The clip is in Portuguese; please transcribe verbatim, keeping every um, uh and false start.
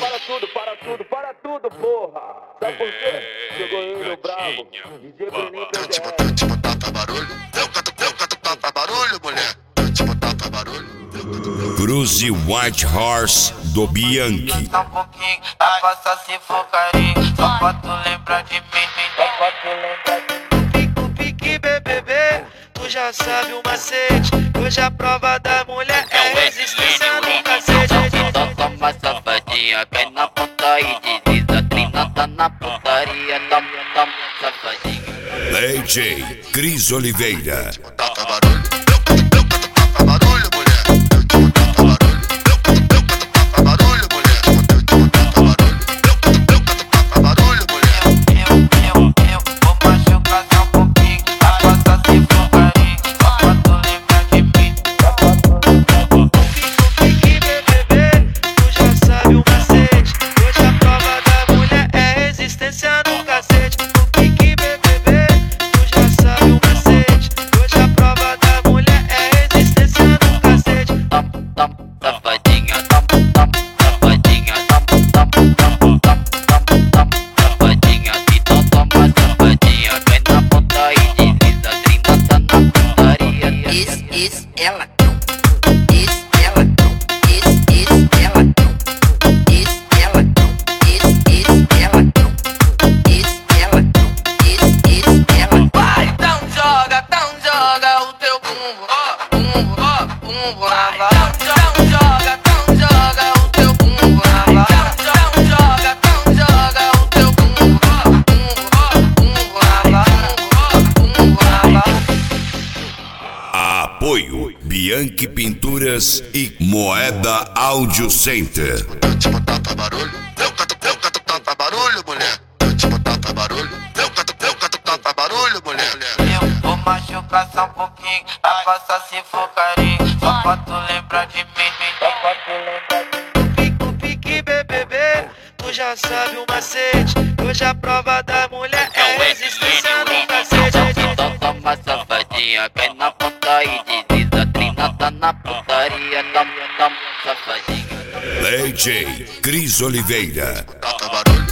para tudo, para tudo, para tudo, porra. Sabe por quê? Chegou ele, o brabo. D J Breninho P D R. Te botar pra barulho, eu canto, eu canto pra barulho, mulher. Te botar pra barulho. Cruze White Horse do Bianchi. Só um pouquinho, a passa se for carinho. Só pra tu lembrar de mim, só pra tu lembrar de mim. Pico, pique, B B B, tu já sabe o macete. Hoje a prova da mulher é resistência no cacete. Então toma safadinha, cai na ponta e desliza. Trina tá na putaria, toma, toma, safadinha. D J Cris Oliveira. Botar pra barulho, eu canto, eu canto pra barulho, mulher. Te botar pra barulho, eu canto, eu canto pra barulho, mulher. Te botar pra barulho, eu canto, eu canto pra barulho, mulher. Eu, eu, eu, vou machucar só um pouquinho. A passa se for carinho, só pra tu lembrar de mim. Pico, pique, B B B, tu já sabe o macete. Hoje a prova da mulher é resistência no cacete. O pique, B B B, tu já sabe o macete. Hoje a prova da mulher é resistência no cacete. Tom, tom, safadinha, tom, tom, safadinha, tom, tom, tom, tom, tom, tom, safadinha. Então toma safadinha, cai na ponta e desliza. Trina tá na putaria. Isso, isso, ela. Isso, ela. Isso, isso, ela. Isso, ela. Isso, isso, ela. Isso, ela. Isso, isso, ela. Vai, então joga, então joga o teu bumbo, ó, bumbo, ó, bumbo na vala. Então joga, então joga o teu bumbo na vala. Então joga, então joga o teu bumbo, ó, bumbo, ó, bumbo na vala, bumbo, ó, bumbo na vala. Apoio Bianchi Pinturas e Moeda Audio Center. Te botar pra barulho, eu canto, eu canto pra barulho, mulher. Te botar pra barulho, eu canto, eu canto pra barulho, mulher. Eu vou machucar só um pouquinho, a passa se for carinho. Só pra tu lembrar de mim, só pra tu lembrar de mim. Pico, pique, B B B, tu já sabe o macete. Hoje a prova da mulher é resistência no cacete. Então toma safadinha, cai na ponta e desliza. Trina tá na putaria, toma, toma, safadinha. D J Cris Oliveira. Botar pra barulho.